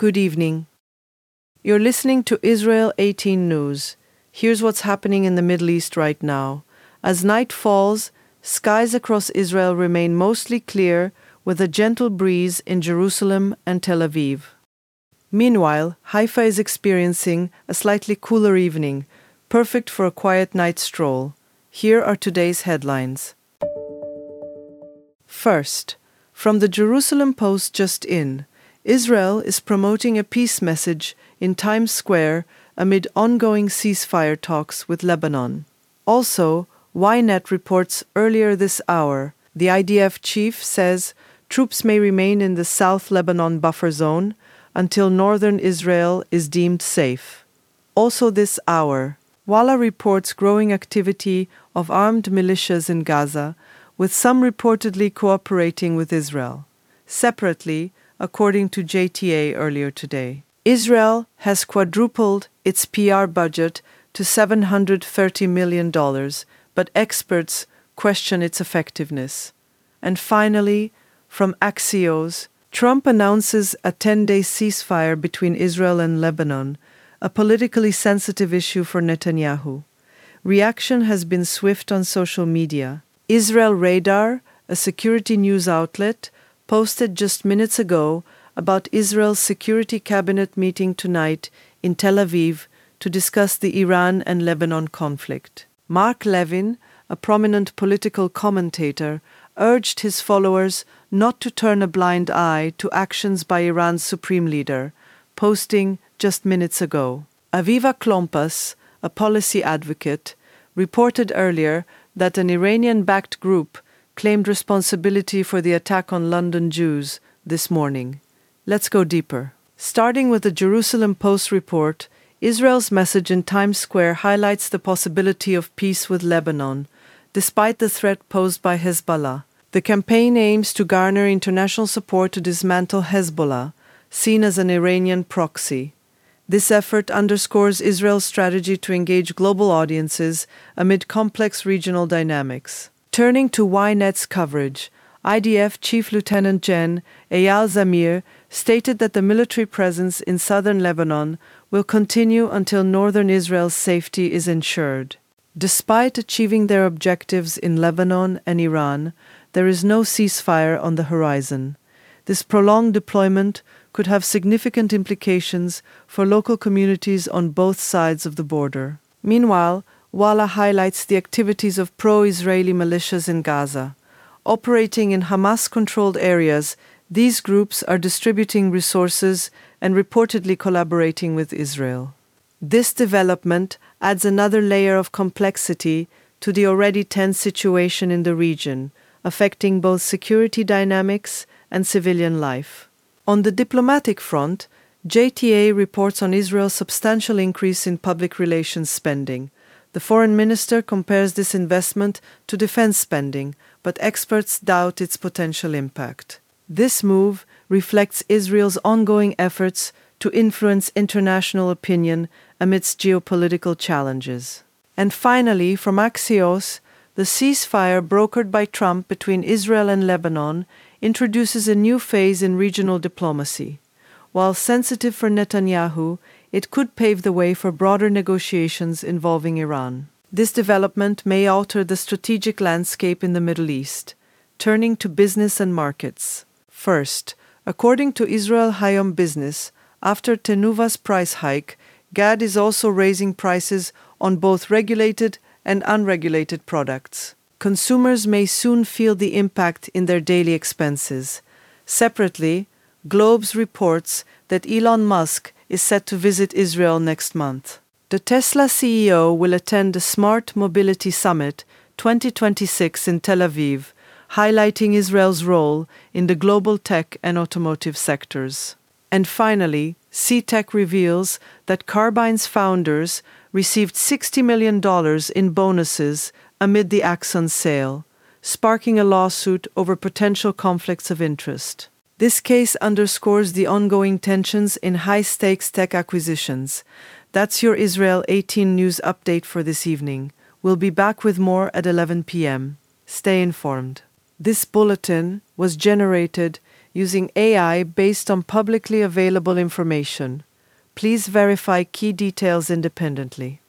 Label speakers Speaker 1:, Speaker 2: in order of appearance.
Speaker 1: Good evening. You're listening to Israel 18 News. Here's what's happening in the Middle East right now. As night falls, skies across Israel remain mostly clear with a gentle breeze in Jerusalem and Tel Aviv. Meanwhile, Haifa is experiencing a slightly cooler evening, perfect for a quiet night stroll. Here are today's headlines. First, from the Jerusalem Post just in, Israel is promoting a peace message in Times Square amid ongoing ceasefire talks with Lebanon. Also, Ynet reports earlier this hour, the IDF chief says troops may remain in the South Lebanon buffer zone until northern Israel is deemed safe. Also this hour, Walla reports growing activity of armed militias in Gaza, with some reportedly cooperating with Israel. Separately, according to JTA earlier today, Israel has quadrupled its PR budget to $730 million, but experts question its effectiveness. And finally, from Axios, Trump announces a 10-day ceasefire between Israel and Lebanon, a politically sensitive issue for Netanyahu. Reaction has been swift on social media. Israel Radar, a security news outlet, posted just minutes ago about Israel's Security Cabinet meeting tonight in Tel Aviv to discuss the Iran and Lebanon conflict. Mark Levin, a prominent political commentator, urged his followers not to turn a blind eye to actions by Iran's supreme leader, posting just minutes ago. Aviva Klompas, a policy advocate, reported earlier that an Iranian-backed group claimed responsibility for the attack on London Jews this morning. Let's go deeper. Starting with the Jerusalem Post report, Israel's message in Times Square highlights the possibility of peace with Lebanon, despite the threat posed by Hezbollah. The campaign aims to garner international support to dismantle Hezbollah, seen as an Iranian proxy. This effort underscores Israel's strategy to engage global audiences amid complex regional dynamics. Turning to Ynet's coverage, IDF Chief Lieutenant Gen. Eyal Zamir stated that the military presence in southern Lebanon will continue until northern Israel's safety is ensured. Despite achieving their objectives in Lebanon and Iran, there is no ceasefire on the horizon. This prolonged deployment could have significant implications for local communities on both sides of the border. Meanwhile, Walla highlights the activities of pro-Israeli militias in Gaza. Operating in Hamas-controlled areas, these groups are distributing resources and reportedly collaborating with Israel. This development adds another layer of complexity to the already tense situation in the region, affecting both security dynamics and civilian life. On the diplomatic front, JTA reports on Israel's substantial increase in public relations spending. The foreign minister compares this investment to defense spending, but experts doubt its potential impact. This move reflects Israel's ongoing efforts to influence international opinion amidst geopolitical challenges. And finally, from Axios, the ceasefire brokered by Trump between Israel and Lebanon introduces a new phase in regional diplomacy. While sensitive for Netanyahu, it could pave the way for broader negotiations involving Iran. This development may alter the strategic landscape in the Middle East. Turning to business and markets. First, according to Israel Hayom Business, after Tenuva's price hike, Gad is also raising prices on both regulated and unregulated products. Consumers may soon feel the impact in their daily expenses. Separately, Globes reports that Elon Musk is set to visit Israel next month. The Tesla CEO will attend the Smart Mobility Summit 2026 in Tel Aviv, highlighting Israel's role in the global tech and automotive sectors. And finally, CTech reveals that Carbine's founders received $60 million in bonuses amid the Axon sale, sparking a lawsuit over potential conflicts of interest. This case underscores the ongoing tensions in high-stakes tech acquisitions. That's your Israel 18 News update for this evening. We'll be back with more at 11 p.m. Stay informed. This bulletin was generated using AI based on publicly available information. Please verify key details independently.